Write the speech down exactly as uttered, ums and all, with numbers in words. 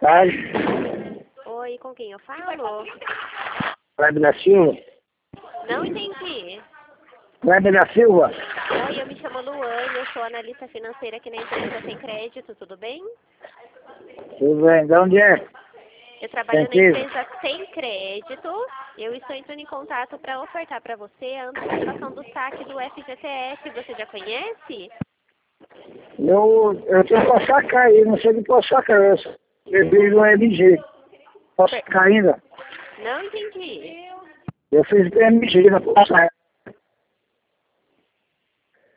tarde. Oi, com quem eu falo? Kleber da Silva. Não entendi. Kleber da Silva. Oi, eu me chamo Luane, eu sou analista financeira aqui na empresa Sem Crédito, tudo bem? Tudo bem, de onde é? Eu trabalho na Sentido. empresa Sem Crédito. Eu estou entrando em contato para ofertar para você a antecipação do saque do F G T S. Você já conhece? Eu, eu tenho que sacar aí, não sei de qual sacar essa. Eu fiz no M G. Posso sacar ainda? Não entendi. Eu fiz no M G, não posso sacar.